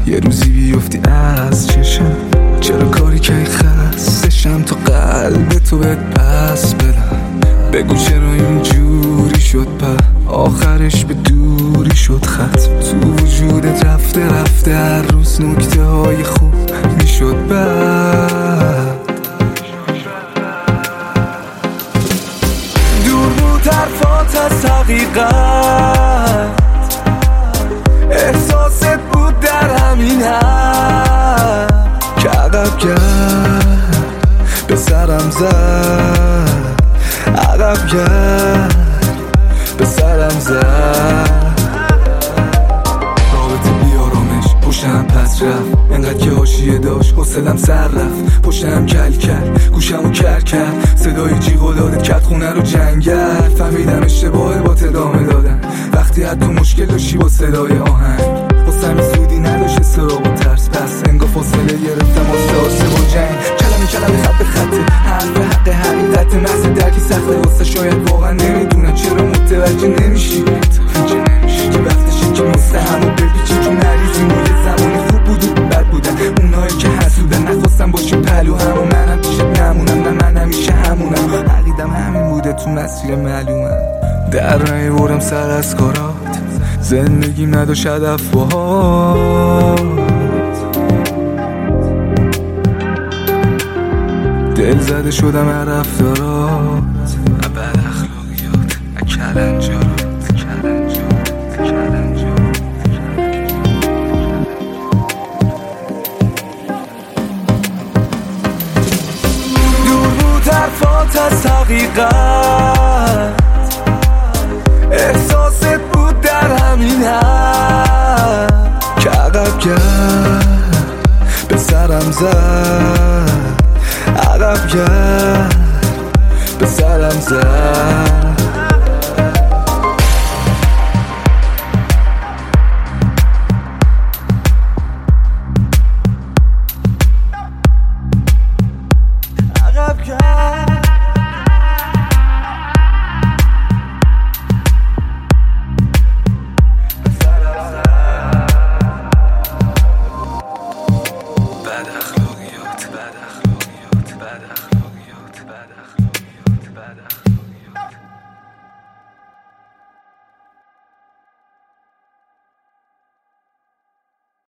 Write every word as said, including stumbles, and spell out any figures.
یه روزی بیفتی از چشم، چرا کاری که خستشم تا قلب تو بهت پس بدم. بگو چرا اینجوری شد په آخرش به دوری شد خط تو وجودت رفته رفته هر روز نکته های خوب میشد بد. دور بود حرفات از حقیقت، احساست بود در همین حد که عقب کرد به سرم زد، عقب کرد به سرم زد. رابطه بیارامش پشتم پس رفت، انقدر که حاشیه داشت حوصلم سر رفت. پشتم کل کرد گوشمو کر کرد، صدای جیغ و دادت کرد خونه رو جنگل. فهمیدم اشتباهه با ادامه دادن، وقتی حتی مشکل داشتی با صدای آهنگ. حسن سودی نداشت سراغ و ترس، پس انگار فاصله گرفتم واسه آسه با جنگ. کلمه کلمه خط به خطه، حرف حق حقیقت محض درکی سخته واسه. شاید واقعا نمیدونم چرا متوجه نمیشی، متوجه نمیشی که وقتشه که مستهم و بپیچی تو نریزیم. و یه زمانی خوب بود و بد بودن اونایی که حسودن، نخواستم باشیم پلو هم و منم پیشت نمونم. نه من همیشه همونم، عقیدم همین بوده تو مسیر معلومم. در نیاوردم سر از کارات، زندگیم نداشت هدف باهات. دل زده شدم هر رفتارات، بد اخلاقیات کلنجارات کلنجارات کلنجارات. دور بود حرفات از حقیقت، احساست بود در همین حد که عقب کرد به سرم زد، عقب کرد به سرم زد.